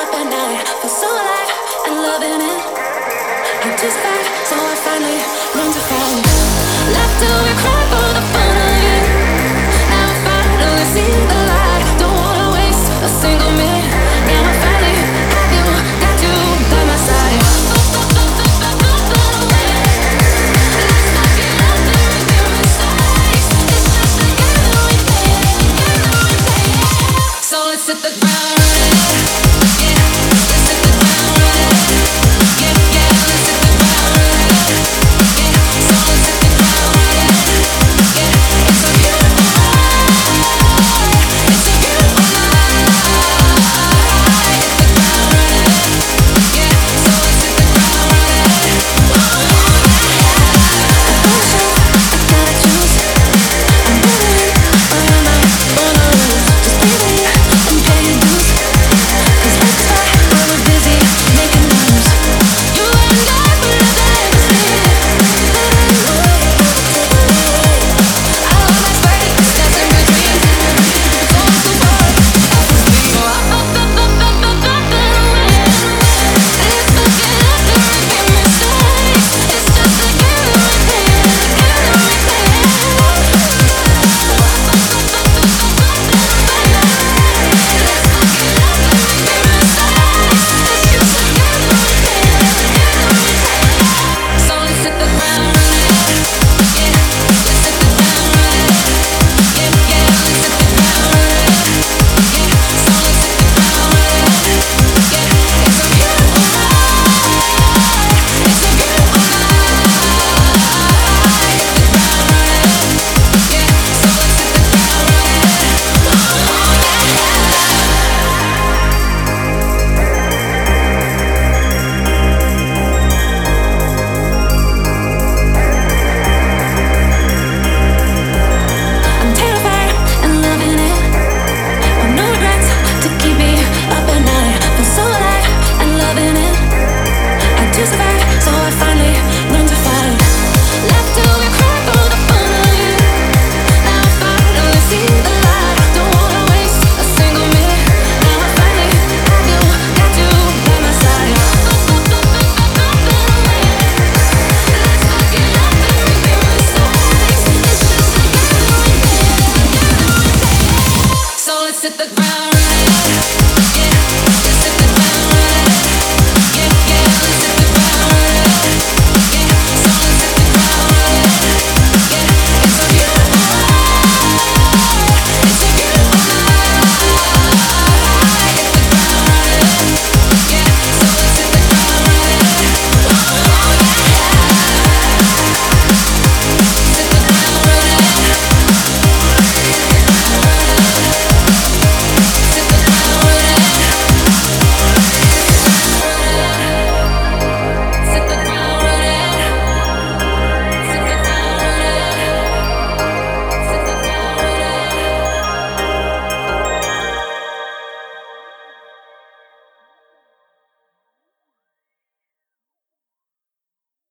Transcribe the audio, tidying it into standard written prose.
up at night, feel so alive and loving it. I'm too sad, so I finally learned to find love. Left till we cry for the fun of it. Now I finally see the light. Don't wanna waste a single minute. Now I finally have you, got you by my side. Let's not get out there and be mistakes. It's just together we play it, together we play it. So let's hit the ground.